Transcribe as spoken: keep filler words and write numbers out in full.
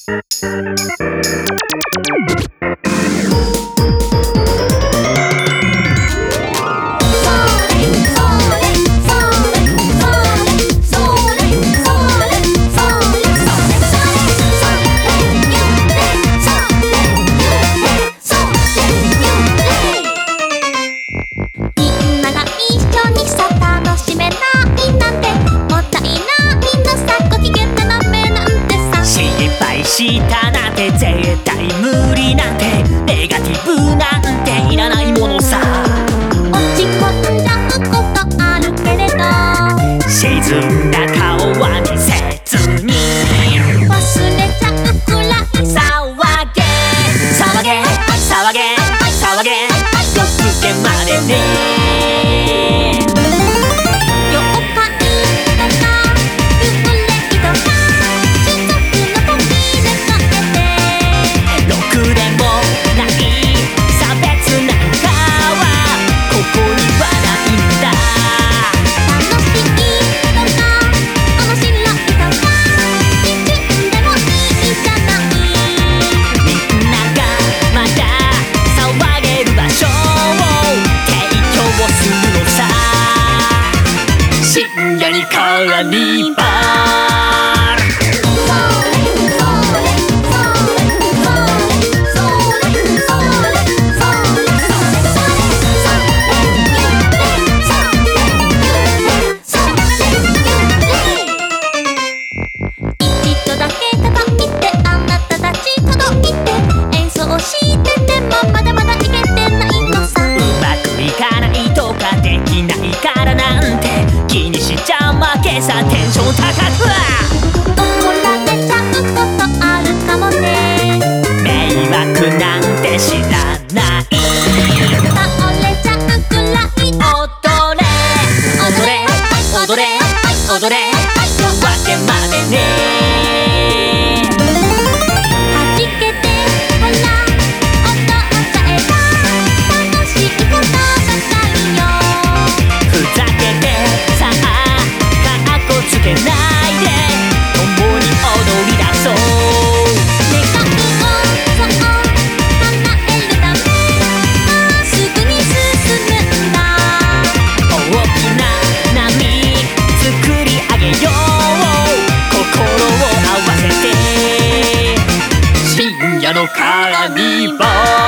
したなんて絶対無理なんてネガティブなんていらないものさ。 落ち込んじゃうことあるけれど沈んだ顔は見せずに忘れちゃうくらい騒げ騒げ騒げ騒げ夜更けまでね。 妖怪とか幽霊とか貴族の時で変えてろくでもない差別なんかはここにはないんだ。 楽しいとか面白いとか基準でもいいじゃない。 みんながまだ騒げる場所を提供するのさ。深夜にカーニバル一度だけ叩いてあなたたち届いて演奏しててもまだまだいけてないのさ。 うまくいかないとかできないからなんて気にしちゃ負けさ。テンション高く怒られちゃうことあるかもね。 迷惑なんて知らない。 倒れちゃうくらい踊れ踊れ踊れ踊れ夜明けまでね。 はじけてほら踊っちゃえば楽しいことばかりよ。 ふざけてさあかっこつけないで共に踊り出そう。 願いをそう叶えるためまっすぐに進むんだ。 大きな波作り上げよう心を合わせて深夜のカーニバル